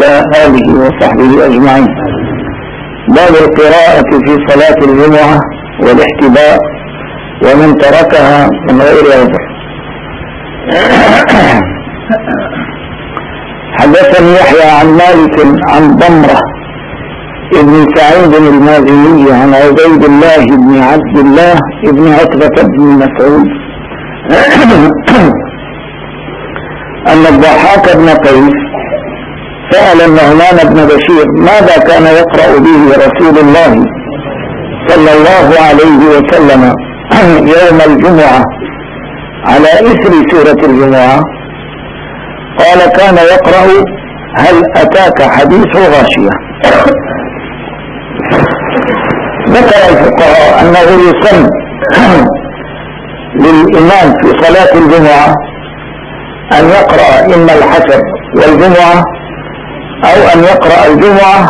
وعلى آله وصحبه أجمعين. باب القراءة في صلاة الجمعة والاحتباء ومن تركها من غير عذر. حدثني يحيى عن مالك عن ضمرة ابن سعيد المازني عن عبيد الله بن عبد الله بن عتبة بن مسعود أن الضحاك بن قيس سأل النعمان بن بشير ماذا كان يقرأ به رسول الله صلى الله عليه وسلم يوم الجمعة على إثر سورة الجمعة؟ قال كان يقرأ هل أتاك حديث غاشية. ذكر الفقهاء أنه يسن للإمام في صلاة الجمعة أن يقرأ إما الحشر والجمعة أو أن يقرأ الجمعة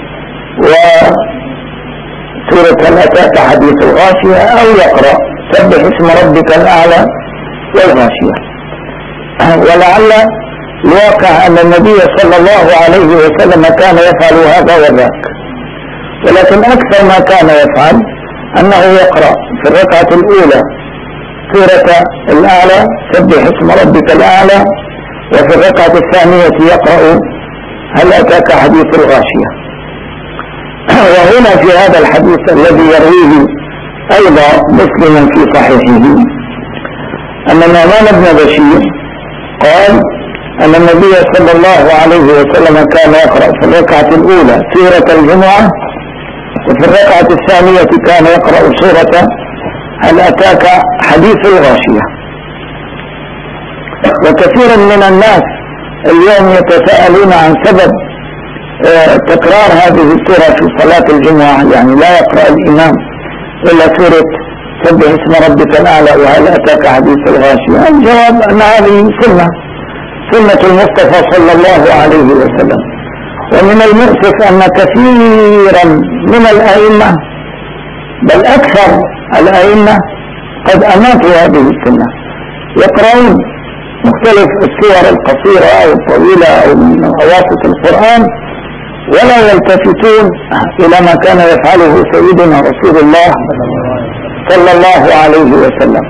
وسورة هل أتاك حديث الغاشية أو يقرأ سبح اسم ربك الأعلى والغاشية. ولعل الواقع أن النبي صلى الله عليه وسلم كان يفعل هذا وذاك، ولكن أكثر ما كان يفعل أنه يقرأ في الركعة الأولى سورة الأعلى سبح اسم ربك الأعلى، وفي الركعة الثانية يقرأ هل أتاك حديث الغاشية. وهنا في هذا الحديث الذي يرويه أيضا مسلم في صحيحه أن النعمان بن بشير قال أن النبي صلى الله عليه وسلم كان يقرأ في الركعة الأولى سورة الجمعة، وفي الركعة الثانية كان يقرأ سورة هل أتاك حديث الغاشية. وكثير من الناس اليوم يتساءلون عن سبب تكرار هذه السورة في صلاة الجمعة، يعني لا يقرأ الإمام إلا سورة سبح اسم ربك الأعلى وهل أتاك حديث الغاشية. الجواب أن هذه سنة المصطفى صلى الله عليه وسلم. ومن المؤسف أن كثيرا من الأئمة بل أكثر الأئمة قد أماتوا هذه السنة، يقرؤون مختلف السور القصيرة أو الطويلة أو من أواسط القرآن ولا يلتفتون إلى ما كان يفعله سيدنا رسول الله صلى الله عليه وسلم.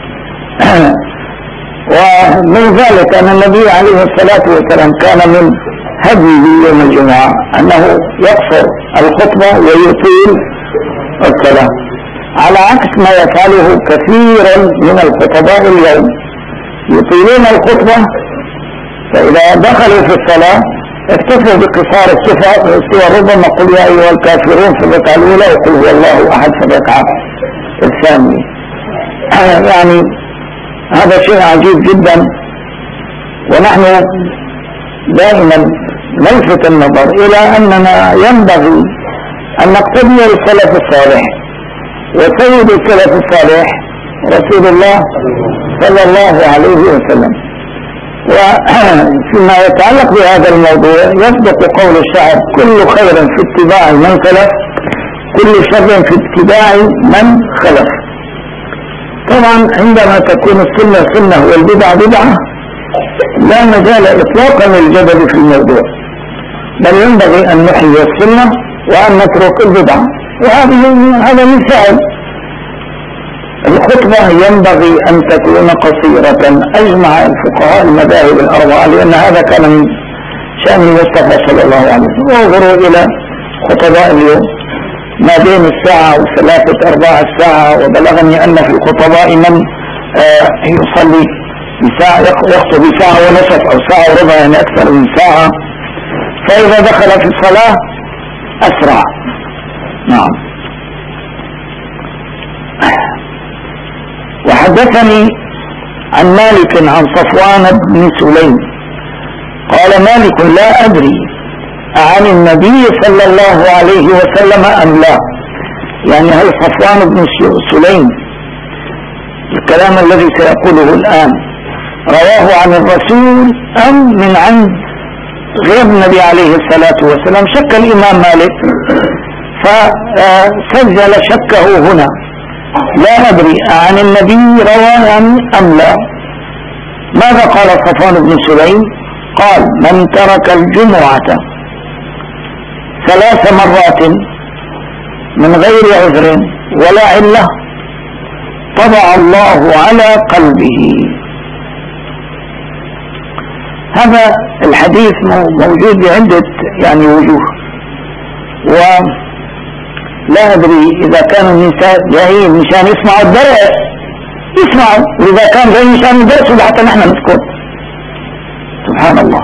ومن ذلك أن النبي عليه الصلاة والسلام كان من هديه يوم الجمعة أنه يقصر الخطبة ويطيل الكلام، على عكس ما يفعله كثيرا من الخطباء اليوم، يطيلون الخطبة فإذا دخلوا في الصلاة اكتفوا بقصار السور، ربما قل يا أيها الكافرون في الركعة الأولى وقل هو الله أحد في الركعة الثانية. يعني هذا شيء عجيب جدا، ونحن دائما نلفت النظر إلى أننا ينبغي أن نقتدي بالسلف الصالح، وسيد السلف الصالح رسول الله صلى الله عليه وسلم. وفيما يتعلق بهذا الموضوع يصدق قول الشاعر كل خير في اتباع من سلف كل شر في اتباع من خلف. طبعا عندما تكون السنة سنة والبدعة بدعة لا مجال إطلاقا للجدل في الموضوع، بل ينبغي أن نحيي السنة وأن نترك البدعة، هذا مثال. الخطبة ينبغي أن تكون قصيرة، أجمع الفقهاء المذاهب الأربعة، لأن هذا كان من شأن المصطفى صلى الله عليه وسلم. وانظروا إلى خطباء اليوم ما بين الساعة وثلاثة أرباع الساعة، وبلغني أن في الخطباء من يصلي بساعة يخطب بساعة ونصف أو ساعة وربع، يعني أكثر من ساعة، فإذا دخل في الصلاة أسرع. نعم. وحدثني عن مالك عن صفوان بن سليم قال مالك لا أدري عن النبي صلى الله عليه وسلم أم لا، يعني هل صفوان بن سليم الكلام الذي سيقوله الآن رواه عن الرسول أم من عند غير النبي عليه الصلاة والسلام؟ شك الإمام مالك فسجل شكه هنا، لا أدري عن النبي رواه أم لا. ماذا قال صفوان بن سليم؟ قال من ترك الجمعة 3 مرات من غير عذر ولا علة طبع الله على قلبه. هذا الحديث موجود بعدة يعني وجوه، ولا أدري إذا كان النساء جايين مشان يسمعوا الدرس يسمعوا، وإذا كان جايين مشان يدرسوا حتى نحن نسكت. سبحان الله.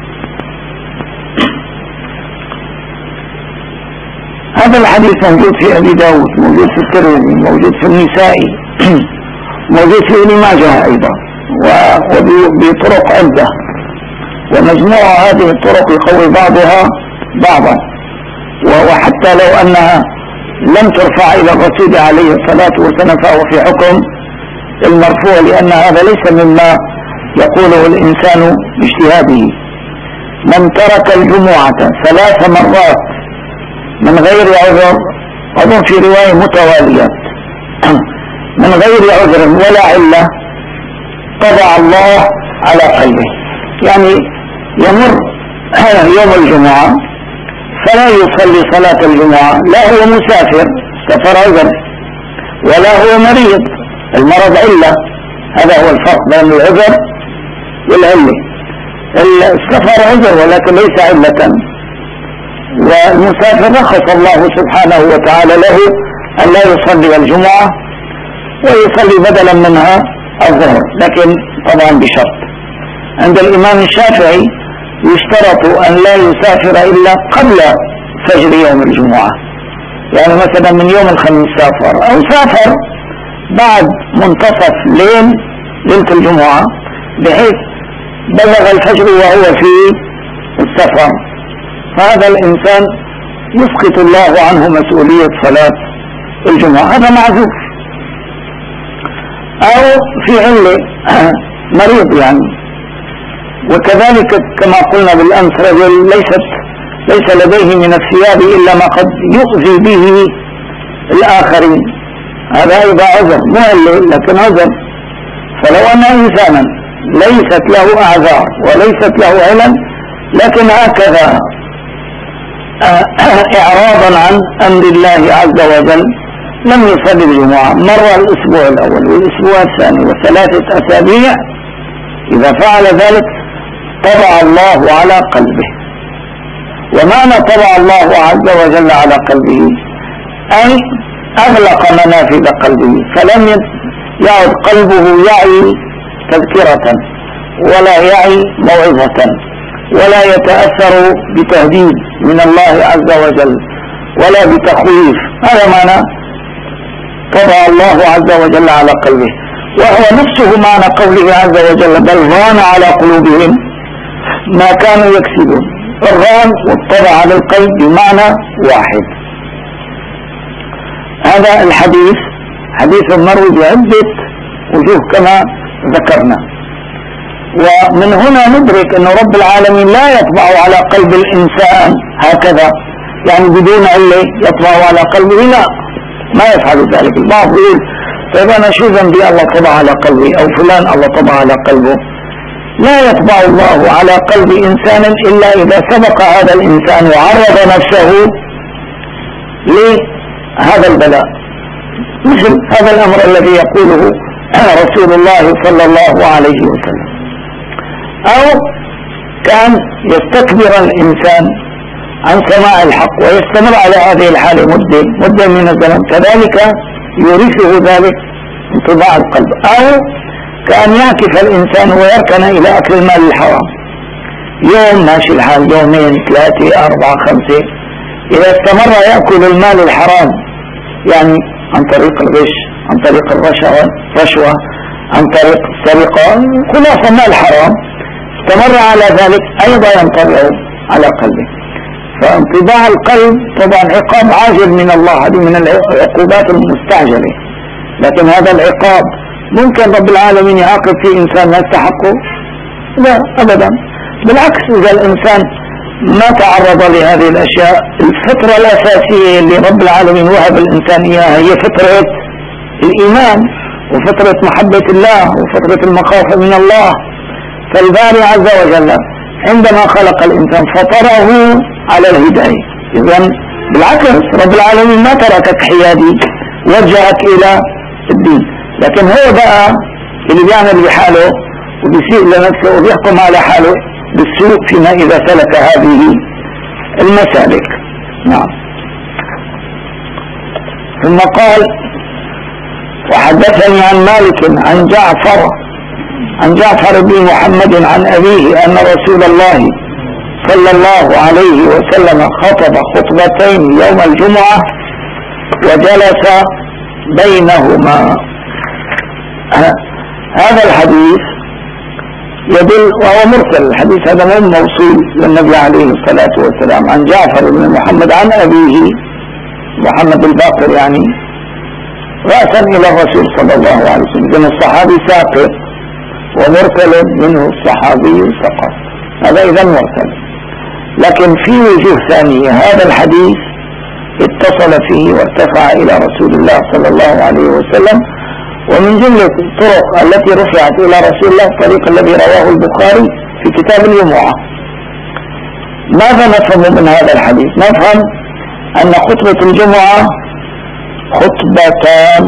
هذا الحديث موجود في أبي داود، موجود في الترمذي، موجود في النسائي، موجود في ابن ماجه أيضا، وبطرق عدة، ومجموع هذه الطرق يقوي بعضها بعضا. وحتى لو أنها لم ترفع إلى الرسول عليه الصلاة والسلام فهو في حكم المرفوع، لأن هذا ليس مما يقوله الإنسان باجتهاده. من ترك الجمعة 3 مرات من غير عذر، أظن في رواية متواليات، من غير عذر ولا علة طبع الله على قلبه. يعني يمر يوم الجمعة فلا يصلي صلاة الجمعة، لا هو مسافر سفر عذر، ولا هو مريض المرض علة. هذا هو الفرق بين العذر والعلة. السفر عذر ولكن ليس علة، والمسافر رخص الله سبحانه وتعالى له أن لا يصلي الجمعة ويصلي بدلا منها الظهر، لكن طبعا بشرط. عند الإمام الشافعي يشترط أن لا يسافر إلا قبل فجر يوم الجمعة، يعني مثلا من يوم الخميس سافر، أو سافر بعد منتصف ليلة الجمعة بحيث بلغ الفجر وهو في السفر، فهذا الإنسان يسقط الله عنه مسؤولية صلاة الجمعة، هذا معذور. أو في علة مريض يعني. وكذلك كما قلنا بالأمس رجل ليس لديه من الثياب إلا ما قد يؤذي به الآخرين، هذا أيضا عذر، مو علة لكن عذر. فلو أن إنسانا ليست له أعذار وليست له علم، لكن هكذا إعراضا عن أمر الله عز وجل لم يصلي الجمعة، مر الأسبوع الأول والأسبوع الثاني و3 أسابيع، إذا فعل ذلك طبع الله على قلبه. ومعنى طبع الله عز وجل على قلبه أي أغلق منافذ قلبه، فلم يعد قلبه يعي تذكرة ولا يعي موعظة ولا يتأثر بتهديد من الله عز وجل ولا بتخويف. هذا معنى طبع الله عز وجل على قلبه، وهو نفسه معنى قوله عز وجل بل ران على قلوبهم ما كانوا يكسبون. الران والطبع على القلب بمعنى واحد. هذا الحديث حديث مروي بعدة وجوه كما ذكرنا، ومن هنا ندرك أن رب العالمين لا يطبع على قلب الإنسان هكذا، يعني بدون علة يطبع على قلبه، لا، ما يفعل ذلك. البعض يقول طيب أنا شو ذنبي الله طبع على قلبي، أو فلان الله طبع على قلبه. لا يطبع الله على قلب إنسان إلا إذا سبق هذا الإنسان وعرض نفسه لهذا البلاء، مثل هذا الأمر الذي يقوله رسول الله صلى الله عليه وسلم. أو كان يستكبر الإنسان عن سماع الحق ويستمر على هذه الحالة مدة من الزمن، كذلك يورثه ذلك انطباع القلب. أو كان يعكف الإنسان ويركن إلى أكل المال الحرام، يوم ماشي الحال، يومين 3 4 5، إذا استمر يأكل المال الحرام، يعني عن طريق الغش، عن طريق الرشوة، عن طريق السرقة، خلاصة مال حرام، استمر على ذلك أيضا ينطبع على قلبه. فانطباع القلب طبعا عقاب عاجل من الله، هذه من العقوبات المستعجلة، لكن هذا العقاب ممكن رب العالمين يعاقب في إنسان ما يستحقه؟ لا أبدا، بالعكس إذا الإنسان ما تعرض لهذه الأشياء، الفطرة الأساسية اللي رب العالمين وهب الإنسان إياها هي فطرة الإيمان وفطرة محبة الله وفطرة المخافة من الله. فالباري عز وجل عندما خلق الإنسان فطره على الهداية، إذن بالعكس رب العالمين ما تركك حيادي، وجهك إلى الدين. لكن هو بقى اللي بيعمل بحاله وبيسيء لنفسه وبيحكم على حاله بالسوء فيما إذا سلك هذه المسالك. نعم. ثم قال: وحدثني عن مالك عن جعفر بن محمد عن أبيه أن رسول الله صلى الله عليه وسلم خطب خطبتين يوم الجمعة وجلس بينهما. هذا الحديث يدل، وهو مرسل، الحديث هذا مو موصول للنبي عليه الصلاة والسلام، عن جعفر بن محمد عن أبيه محمد الباقر يعني رأسا إلى الرسول صلى الله عليه وسلم. إذن الصحابي ساقط ومرسل منه الصحابي سقط، هذا إذا مرسل. لكن في وجوه ثانية هذا الحديث اتصل فيه وارتفع إلى رسول الله صلى الله عليه وسلم. ومن جملة الطرق التي رفعت إلى رسول الله الطريق الذي رواه البخاري في كتاب الجمعة. ماذا نفهم من هذا الحديث؟ نفهم أن خطبة الجمعة خطبتان،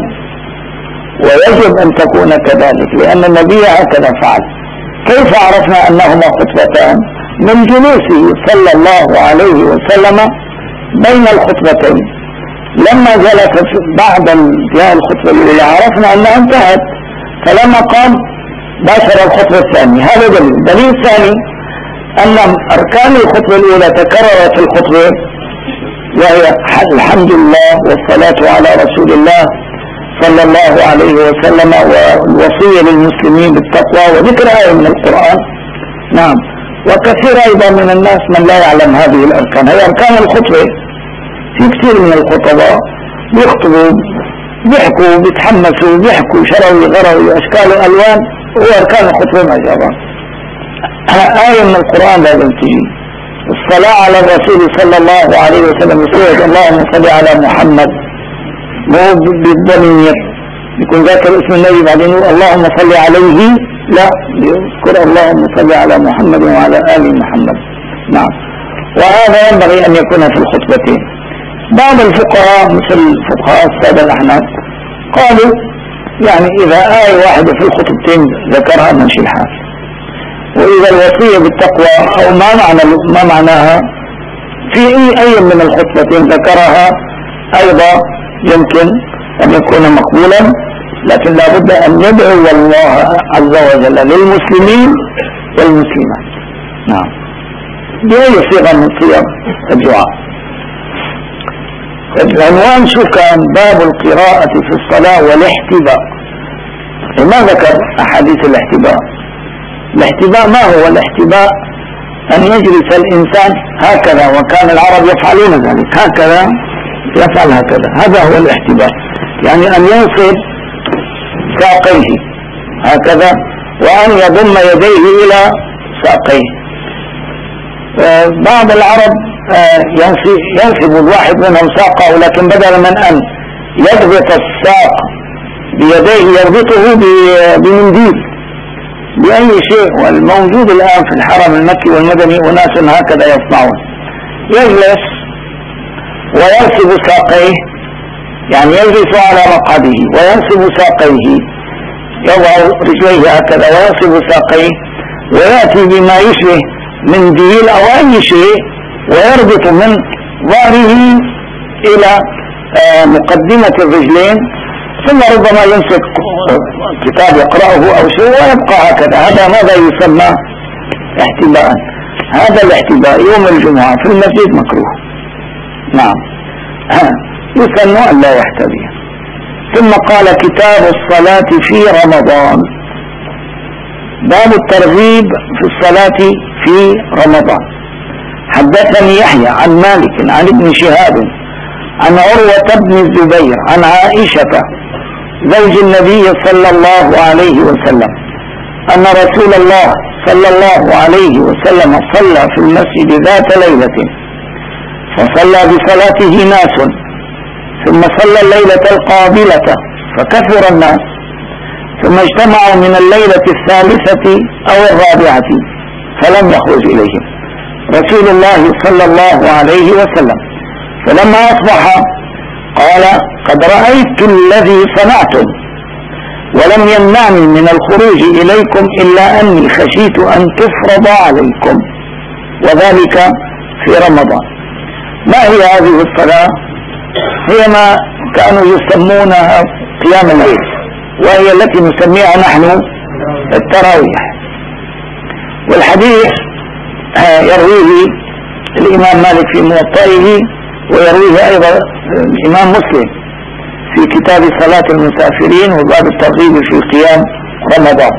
ويجب أن تكون كذلك لأن النبي هكذا فعل. كيف عرفنا أنهما خطبتان؟ من جلوسه صلى الله عليه وسلم بين الخطبتين. لما جلس بعد انتهاء الخطبة الأولى عرفنا أنها انتهت، فلما قام باشر الخطبة الثانية. هذا دليل. دليل ثاني أن أركان الخطبة الأولى تكررت في الخطبة، وهي الحمد لله والصلاة على رسول الله صلى الله عليه وسلم، والوصية للمسلمين بالتقوى، وذكر آية من القرآن. نعم. وكثير أيضا من الناس من لا يعلم هذه الأركان. هي أركان الخطبة. في كثير من الخطباء بيخطبوا بيحكوا بيتحمسوا بيحكوا شروي غروي أشكال وألوان، وأركان الخطبة ما جابها. آية من القرآن لازم تجي. الصلاة على الرسول صلى الله عليه وسلم يقول اللهم صل على محمد، مو بالضمير يكون ذاكر اسم النبي بعدين يقول اللهم صل عليه، لا، يذكر اللهم صل على محمد وعلى آل محمد. نعم. وهذا ينبغي أن يكون في الخطبتين. بعض الفقهاء مثل فقهاء السادة الأحناف قالوا يعني إذا آية واحدة في الخطبتين ذكرها ماشي الحال، وإذا الوصية بالتقوى أو ما معناها في أي من الخطبتين ذكرها أيضا يمكن أن يكون مقبولا، لكن لا بد أن يدعو الله عز وجل للمسلمين والمسلمات. نعم. بأي صيغة من صيغ الدعاء. العنوان شو كان؟ باب القراءة في الصلاة والاحتباء. ما ذكر أحاديث الاحتباء. الاحتباء ما هو؟ الاحتباء أن يجلس الإنسان هكذا، وكان العرب يفعلون ذلك، هكذا يفعل هكذا، هذا هو الاحتباء. يعني أن ينصب ساقيه هكذا، وأن يضم يديه إلى ساقيه. بعض العرب ينصب الواحد منهم ساقه، لكن بدلا من أن يضبط الساق بيديه يربطه بمنديل بأي شيء. والموجود الآن في الحرم المكي والمدني أناس هكذا يصنعون. يجلس وينصب ساقيه، يعني يجلس على مقعده وينصب ساقيه، يضع رجليه هكذا وينصب ساقيه، ويأتي بما يشبه منديل أو أي شيء ويربط من ظهره إلى مقدمة الرجلين، ثم ربما يمسك كتاب يقرأه أو شيء ويبقى هكذا. هذا ماذا يسمى؟ احتباء. هذا الاحتباء يوم الجمعة في المسجد مكروه. نعم. يسمى أن لا يحتبي. ثم قال كتاب الصلاة في رمضان. باب الترغيب في الصلاة في رمضان. حدثني يحيى عن مالك عن ابن شهاب عن عروة بن الزبير عن عائشة زوج النبي صلى الله عليه وسلم أن رسول الله صلى الله عليه وسلم صلى في المسجد ذات ليلة، فصلى بصلاته ناس، ثم صلى الليلة القابلة فكثر الناس، ثم اجتمعوا من الليلة الثالثة أو الرابعة فلم يخرج إليهم رسول الله صلى الله عليه وسلم، فلما أصبح قال قد رأيت الذي صنعتم ولم يمنعني من الخروج إليكم إلا أني خشيت أن تفرض عليكم وذلك في رمضان. ما هي هذه الصلاة؟ هي ما كانوا يسمونها قيام الليل، وهي التي نسميها نحن التراويح. والحديث يرويه الإمام مالك في موطئه، ويرويه أيضا الإمام مسلم في كتاب صلاة المسافرين وباب الترغيب في قيام رمضان.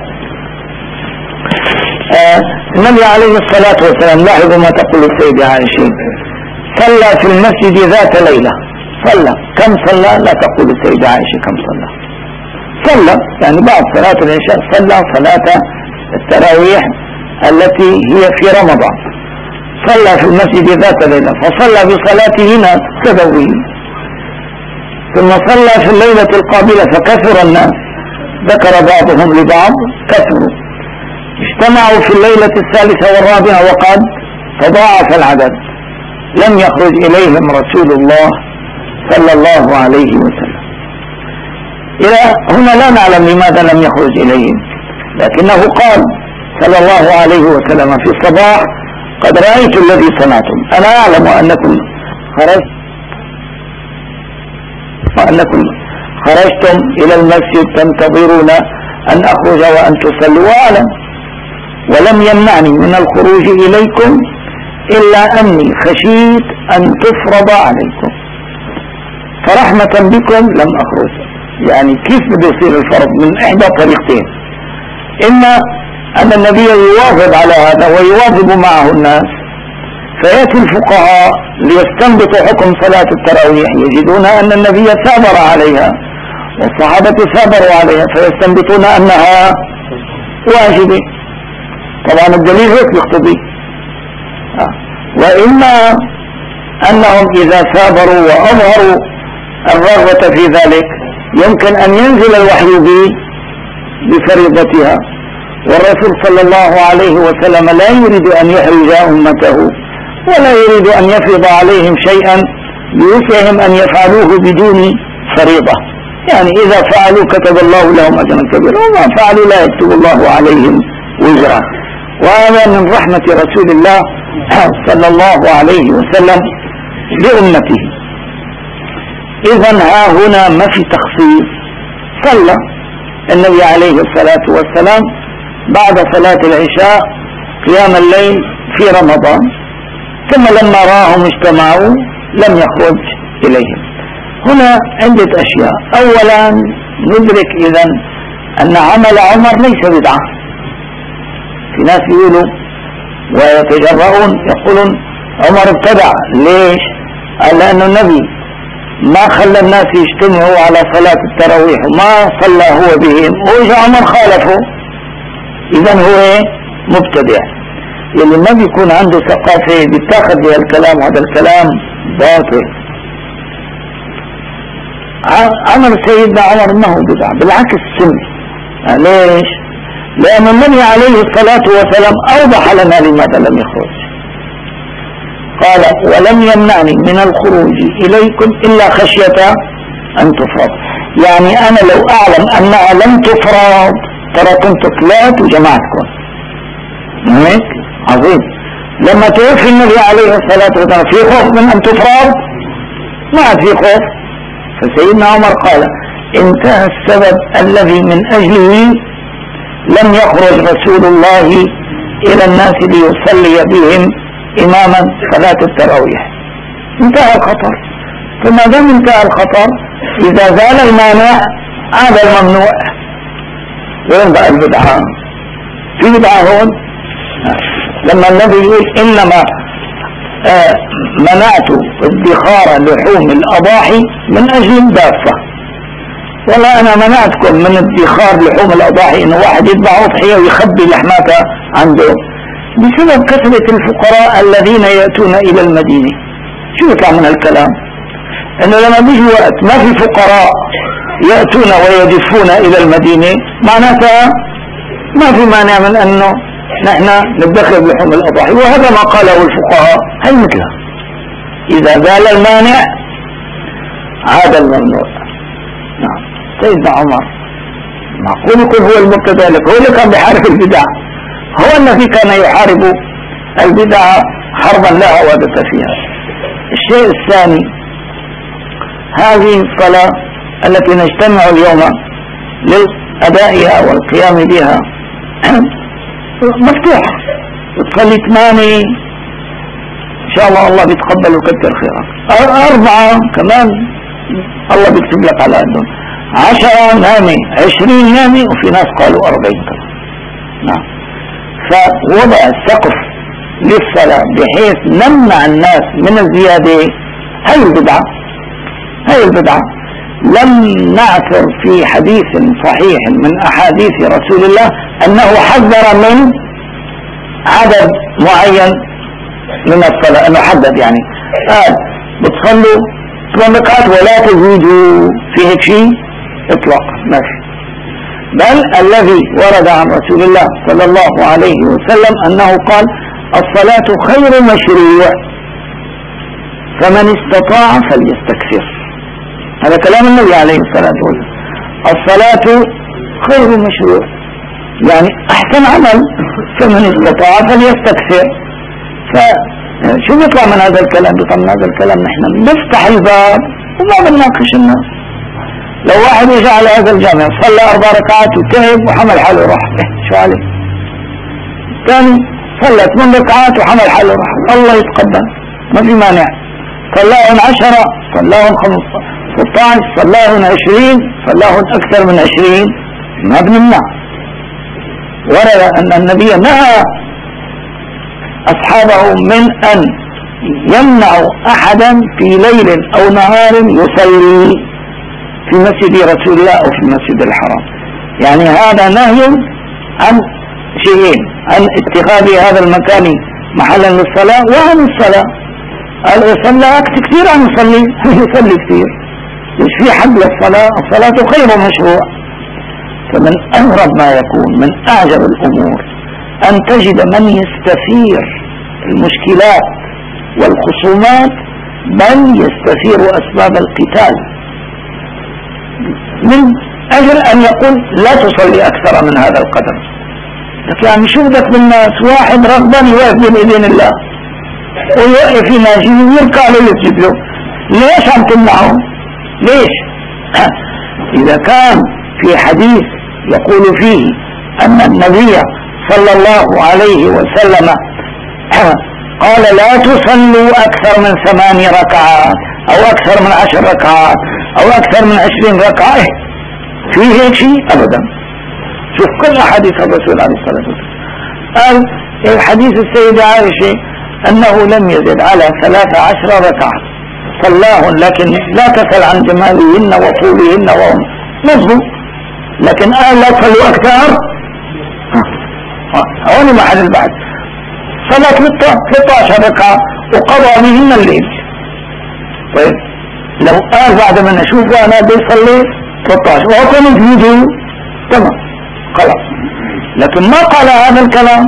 النبي عليه الصلاة والسلام، لاحظوا ما تقول السيدة عائشة، صلى في المسجد ذات ليلة. صلى كم صلى؟ لا تقول السيدة عائشة كم صلى يعني بعد صلاة العشاء صلى صلاة التراويح التي هي في رمضان. صلى في المسجد ذات ليلة، فصلى بصلاته ناس سبوي، ثم صلى في الليلة القابلة فكثر الناس، ذكر بعضهم لبعض كثروا، اجتمعوا في الليلة الثالثة والرابعة وقد تضاعف العدد، لم يخرج إليهم رسول الله صلى الله عليه وسلم. إلى هنا لا نعلم لماذا لم يخرج إليهم، لكنه قال صلى الله عليه وسلم في الصباح قد رأيت الذي صنعتم، أنا أعلم أنكم خرجتم إلى المسجد تنتظرون أن أخرج وأن تصلوا، وأعلم، ولم يمنعني من الخروج إليكم إلا أني خشيت أن تفرض عليكم، فرحمة بكم لم أخرج. يعني كيف بده يصير الفرض؟ من إحدى طريقتين، إما أن النبي يواظب على هذا ويواظب معه الناس، فيأتي الفقهاء ليستنبطوا حكم صلاة التراويح، يجدون أن النبي ثابر عليها والصحابة ثابروا عليها، فيستنبطون أنها واجبة. طبعا الدليل هيك يقتضي. وإما أنهم إذا ثابروا وأظهروا الرغبة في ذلك يمكن أن ينزل الوحي بفريضتها، والرسول صلى الله عليه وسلم لا يريد أن يحرج أمته ولا يريد أن يفرض عليهم شيئا يوسعهم أن يفعلوه بدون فريضة. يعني إذا فعلوا كتب الله لهم أجرا كبيرا، وما فعلوا لا يكتب الله عليهم وزرا. وهذا من رحمة رسول الله صلى الله عليه وسلم لأمته. إذن ها هنا ما في تخصيص. صلى النبي عليه الصلاة والسلام بعد صلاة العشاء قيام الليل في رمضان، ثم لما راهم اجتمعوا لم يخرج إليهم. هنا عدة أشياء. أولا ندرك إذن أن عمل عمر ليس بدعة. في ناس يقولوا ويتجرؤون يقولون عمر ابتدع. ليش؟ قال لأن النبي ما خلى الناس يجتمعوا على صلاة التراويح وما صلى هو بهم، وإجا عمر خالفه، إذن هو مبتدع. يلي ما بيكون عنده ثقافة بيتاخذ بها الكلام، وهذا الكلام باطل. عمل سيدنا عمر ما هو بدعة، بالعكس سنة. ليش؟ لأن النبي عليه الصلاة والسلام أوضح لنا لماذا لم يخرج. قال ولم يمنعني من الخروج إليكم إلا خشية أن تفرض. يعني أنا لو أعلم أنها لم تفرض ترى كنت طلعت وجمعتكم. هيك عظيم. لما توفي النبي عليه الصلاة والسلام في خوف من أن تفرض؟ ما في خوف. فسيدنا عمر قال انتهى السبب الذي من أجله لم يخرج رسول الله إلى الناس ليصلي بهم إماما صلاة التراويح. انتهى الخطر. فما دام انتهى الخطر إذا زال المانع عاد الممنوع. وين بقى البدعة؟ في بدعة هون لما النبي يقول إنما منعت ادخار لحوم الأضاحي من أجل الدافة، ولا أنا منعتكم من ادخار لحوم الأضاحي إنه واحد يذبح أضحية ويخبي لحماتها عنده، بسبب كثرة الفقراء الذين يأتون إلى المدينة. شو يطلع من هالكلام؟ إنه لما بيجي وقت ما في فقراء يأتون ويدفون إلى المدينة معناتها ما في مانع من أنه نحن ندخر لحوم الأضاحي، وهذا ما قاله الفقهاء. هي مثلها إذا زال المانع عاد الممنوع. نعم. سيدنا عمر معقول يكون هو المبتدع لك، هو اللي كان بيحارب البدع، هو الذي كان يحارب البدع حربا لا عودة فيها. الشيء الثاني، هذه الصلاة التي نجتمع اليوم لأدائها والقيام بها مفتوحة، تصلي 8 إن شاء الله بيتقبل ويكتر خيرك، 4 كمان الله بيكتب لك على قدهم، 10 نامي، 20 نامي، وفي ناس قالوا 40 كمان. نعم. فوضع السقف للصلاة بحيث نمنع الناس من الزيادة، هاي البدعة لم نعثر في حديث صحيح من أحاديث رسول الله أنه حذر من عدد معين من الصلاة، أنه حدد يعني قال بتصلوا 8 ركعات ولا تزيدوا في هيك شيء إطلاقا، ماشي. بل الذي ورد عن رسول الله صلى الله عليه وسلم أنه قال الصلاة خير مشروع فمن استطاع فليستكثر. هذا كلام النبي عليه الصلاة والسلام. الصلاة خير مشروع يعني أحسن عمل، فمن استطاع فليستكثر. فشو بيطلع من هذا الكلام؟ بيطلع من هذا الكلام نحن نفتح الباب وما بنناقش الناس. لو واحد يجي على هذا الجامع صلى 4 ركعات وتهب وحمل حاله وراح، شو عليه؟ الثاني صلى 8 ركعات وحمل حاله وراح، الله يتقبل ما في مانع. صلاهم 10، صلاهم 15، صلاهم 20، صلاهم أكثر من 20، ما بنمنع. ورد أن النبي نهى أصحابه من أن يمنعوا أحدا في ليل أو نهار يصلي في مسجد رسول الله أو في المسجد الحرام. يعني هذا نهي عن شيئين، عن اتخاذ هذا المكان محلا للصلاة وعن الصلاة. قال يصلى كثير عن يصلي كثير، مش في حد للصلاة، الصلاة خير مشروع. فمن أغرب ما يكون، من أعجب الأمور أن تجد من يستثير المشكلات والخصومات بل يستثير أسباب القتال من أجل أن يقول لا تصلي أكثر من هذا القدر. لكن يعني شو بدك بالناس؟ واحد رغبان يوقف بين إيدين الله ويوقف يناجي ويركع له يسجد له، ليش عم تمنعه؟ ليش؟ إذا كان في حديث يقول فيه أن النبي صلى الله عليه وسلم قال لا تصلوا أكثر من 8 ركعات أو أكثر من 10 ركعات أو أكثر من 20 ركعة، في هيك شيء أبدا. شوف كل أحاديث الرسول عليه الصلاة والسلام. قال الحديث السيدة عائشة أنه لم يزد على 13 ركعة صلاهن، لكن لا تسأل عن جمالهن وطولهن وهم مظبوط، لكن قال لا تصلوا أكثر. هون محل البعد. صلاة 13 ركعة وقضى بهن الليل. طيب لو قال بعد ما نشوفه أنا بيصلي 13 وأكون بيده تمام خلاص، لكن ما قال هذا الكلام،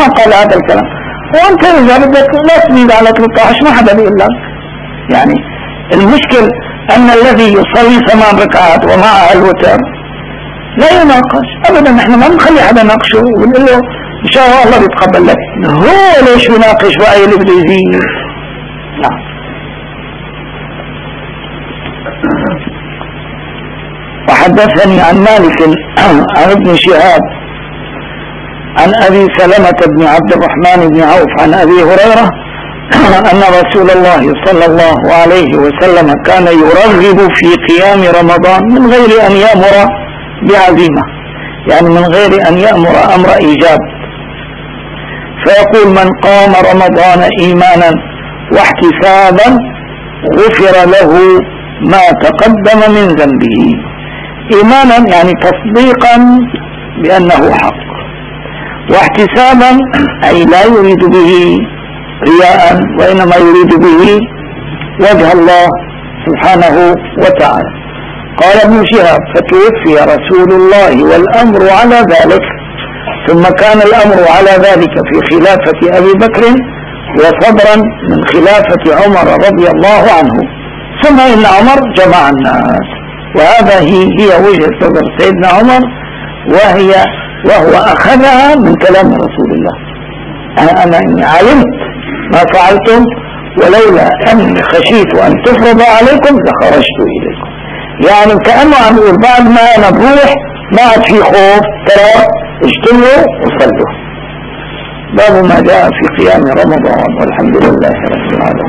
وأنت إذا بدك لا تزيد على 13 ما حدا بيقول لك. يعني المشكل أن الذي يصلي 8 ركعات ومعها الوتر لا يناقش أبدا. نحن ما بنخلي حدا يناقشه ونقول له إن شاء الله بيتقبل لك، هو ليش يناقش بقى اللي بده يزيد؟ نعم. وحدثني عن مالك عن ابن شهاب عن أبي سلمة بن عبد الرحمن بن عوف عن أبي هريرة أن رسول الله صلى الله عليه وسلم كان يرغب في قيام رمضان من غير أن يأمر بعزيمة، يعني من غير أن يأمر أمر إيجاب، فيقول من قام رمضان إيمانا واحتسابا غفر له ما تقدم من ذنبه. إيمانا يعني تصديقا بأنه حق، واحتسابا أي لا يريد به رياء وإنما يريد به وجه الله سبحانه وتعالى. قال ابن شهاب فتوفي رسول الله والأمر على ذلك، ثم كان الأمر على ذلك في خلافة أبي بكر وصبرا من خلافة عمر رضي الله عنه. ثم إن عمر جمع الناس، وهذا هي وجهة نظر سيدنا عمر، وهو أخذها من كلام رسول الله. أنا إني علمت ما فعلتم ولولا أني خشيت أن تفرض عليكم لخرجت إليكم. يعني كأنه عم يقول بعد ما أنا بروح ما عاد في خوف، ترى اجتمعوا وصلوا. باب ما جاء في قيام رمضان، والحمد لله رب العالمين.